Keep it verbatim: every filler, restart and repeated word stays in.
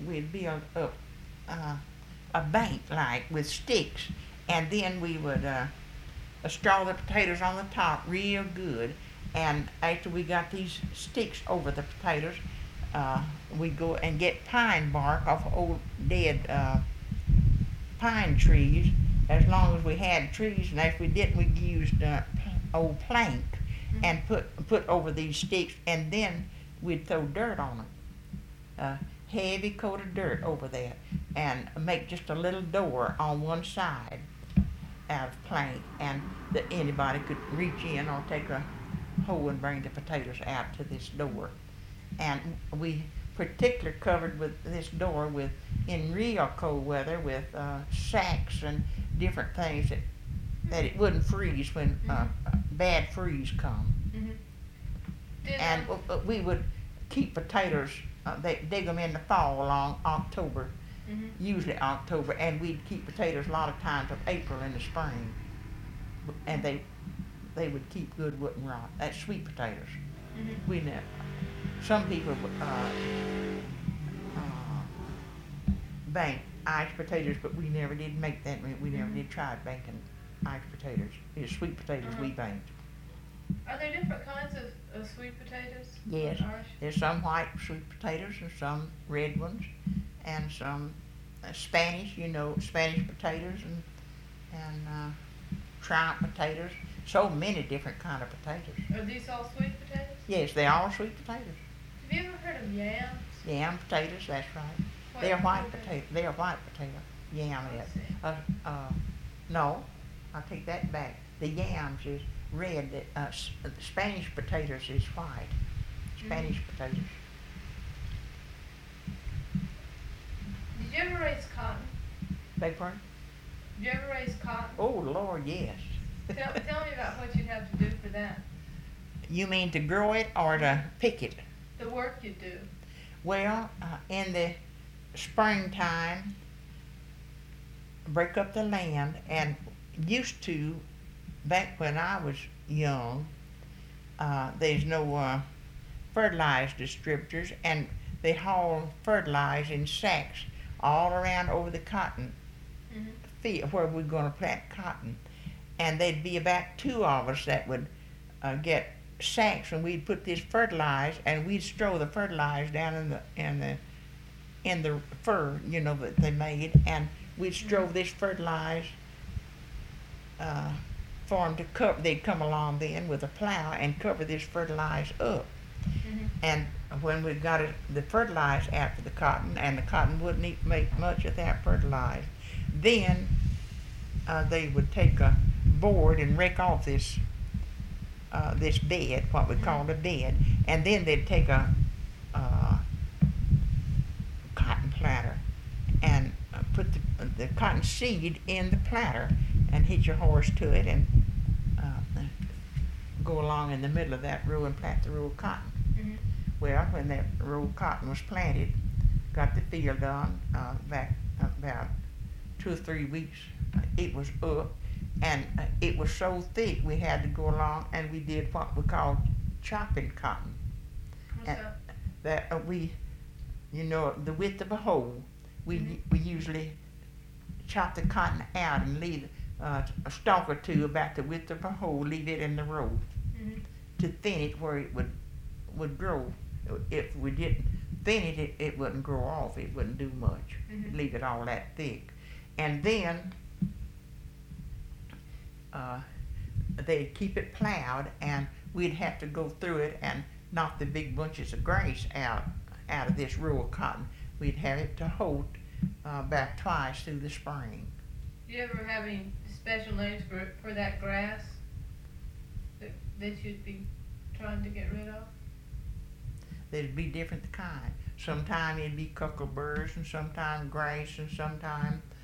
we'd build up uh, a bank like with sticks, and then we would uh, straw the potatoes on the top real good. And after we got these sticks over the potatoes, uh, we go and get pine bark off old dead uh, pine trees. As long as we had trees, and if we didn't, we used uh, old plank Mm-hmm. and put put over these sticks, and then we'd throw dirt on them, uh, heavy coat of dirt over that, and make just a little door on one side out of plank, and that anybody could reach in or take a hoe and bring the potatoes out to this door. And we particularly covered with this door with, in real cold weather, with uh, sacks and different things that that it wouldn't freeze when uh, bad freeze come. Mm-hmm. Did, And um, uh, we would keep potatoes, uh, they dig them in the fall along October, mm-hmm. usually October, and we'd keep potatoes a lot of times of April in the spring, and they they would keep good, wouldn't rot. That's sweet potatoes. Mm-hmm. We never. Some people uh, uh, bank iced potatoes, but we never did make that. We we never Mhm. did try banking iced potatoes. It's sweet potatoes we Uh-huh. banked. Are there different kinds of, of sweet potatoes? Yes. Irish? There's some white sweet potatoes and some red ones, and some uh, Spanish, you know, Spanish potatoes and and uh, Triumph potatoes. So many different kind of potatoes. Are these all sweet potatoes? Yes, they're all sweet potatoes. Have you ever heard of yams? Yam potatoes, that's right. What- They're what white are they? potato. They're white potato. Yam I is. see. Uh, uh, no, I'll take that back. The yams is red. The, uh, s- uh, the Spanish potatoes is white. Spanish potatoes. Did you ever raise cotton? Beg pardon? Did you ever raise cotton? Oh Lord, yes. Tell, tell me about what you'd have to do for that. You mean to grow it or to pick it? The work you do. Well, uh, in the springtime, break up the land, and used to, back when I was young, uh, there's no uh, fertilizer distributors, and they haul fertilizer in sacks all around over the cotton Mm-hmm. field where we're going to plant cotton. And there'd be about two of us that would uh, get sacks, and we'd put this fertilizer, and we'd strow the fertilizer down in the in the in the fur, you know, that they made, and we'd strow this fertilizer uh, for them to cover. They'd come along then with a plow and cover this fertilizer up. Mm-hmm. And when we got it, the fertilizer out for the cotton, and the cotton wouldn't e- make much of that fertilizer, then uh, they would take a board and rake off this uh, this bed, what we called a bed, and then they'd take a uh, cotton platter and uh, put the, the cotton seed in the platter and hitch your horse to it and uh, go along in the middle of that row and plant the row of cotton. Mm-hmm. Well, when that row of cotton was planted, got the field done uh, back about two or three weeks, uh, it was up, and uh, it was so thick we had to go along and we did what we called chopping cotton. What's And that? that uh, we, you know, the width of a hole, we Mhm. we usually chop the cotton out and leave uh, a stalk or two about the width of a hole, leave it in the row Mm-hmm. to thin it where it would would grow. If we didn't thin it, it, it wouldn't grow off. It wouldn't do much. Mhm. Leave it all that thick, and then uh, they'd keep it plowed, and we'd have to go through it and knock the big bunches of grass out out of this row of cotton. We'd have it to hold uh, about twice through the spring. Do you ever have any special names for, for that grass that, that you'd be trying to get rid of? There'd be different kind. Sometime it'd be cuckleburrs, and sometime grass, and sometime